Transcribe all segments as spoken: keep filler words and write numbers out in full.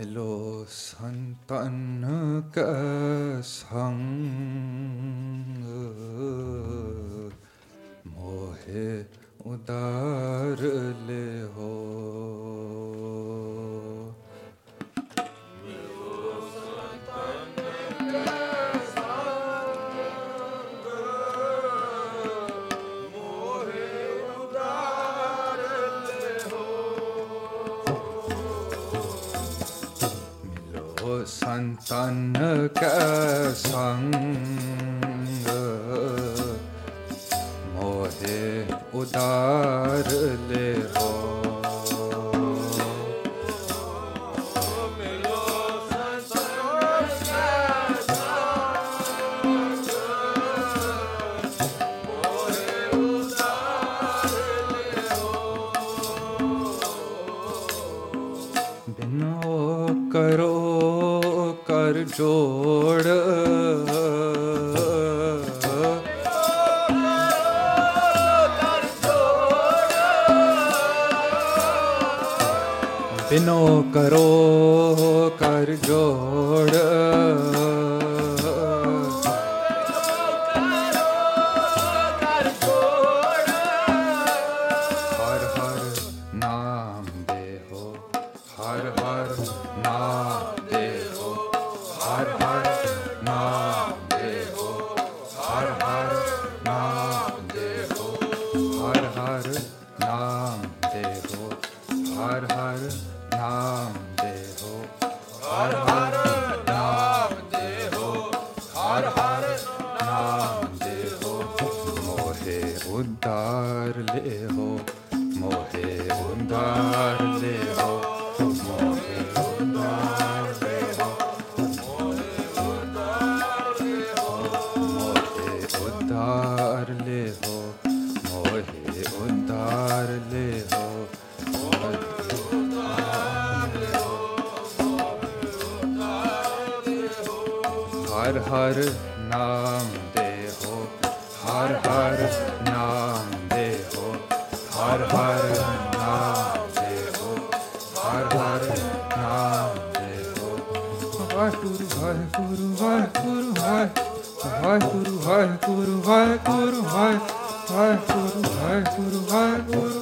मिलो संतन का संग, मोहे उदार ले हो। संतन का संग, मोहे उदार ले हो। मिलो संतन का संग, मोहे उदार ले हो। बिनो करो कर जोड़, बिनो करो कर जोड़, हर हर नाम दे हो, हर हर नाम दे हो, हर हर नाम दे हो, हर हर नाम दे हो, हर हर नाम दे हो, हर हर नाम दे हो, हर हर नाम दे हो, हर हर नाम दे हो। मोहे उद्धार ले हो, मोहे उद्धार ले हो, मोहे उद्धार ले हो, मोहे उद्धार ले हो, मोहे उद्धार ले हो, मोहे उद्धार ले हो, मोहे उद्धार ले हो, हर हर नाम दे हो, हर हर नाम दे हो, हर हर नाम दे हो, हर हर नाम दे हो। वाहेगुरु वाहेगुरु वाहेगुरु वाहेगुरु वाहेगुरु वाहेगुरु वाहेगुरु वाहेगुरु वाहेगुरु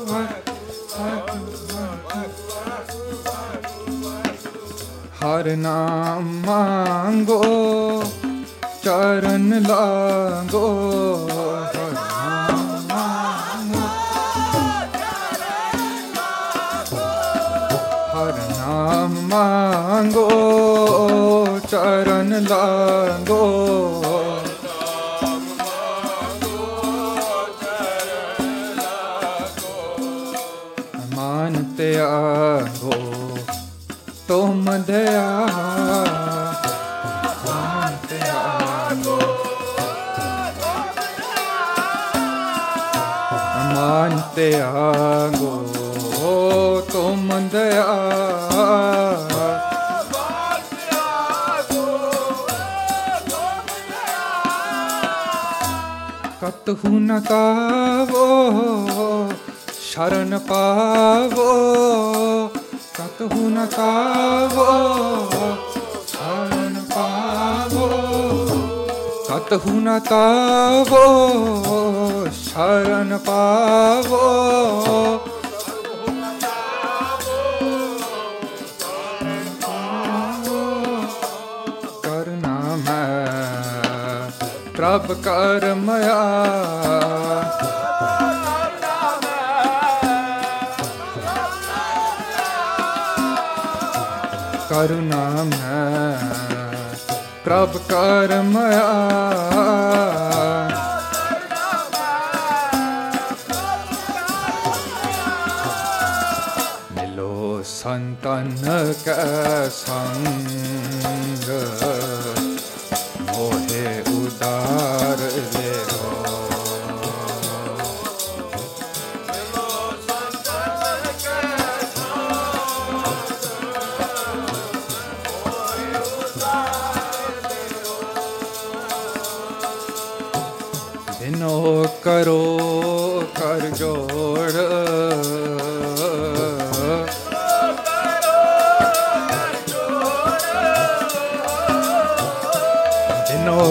वाहेगुरु। हर नाम मांगो चरण लागो, हर नाम मांगो हर नाम मांगो चरण लागो, मानते आगो तुम दया, मानते आगो मानते आगो तुम दया, कतहु न कावो शरण पावो, कतहु न कावो शरण पावो, कतहु न कावो शरण पावो, करना मैं प्रभ कर मया, करुणा मैं प्रभ कर मया, मिलो संतन का संग, मोहे उदार ले हो। बिनो करो कर जोड़,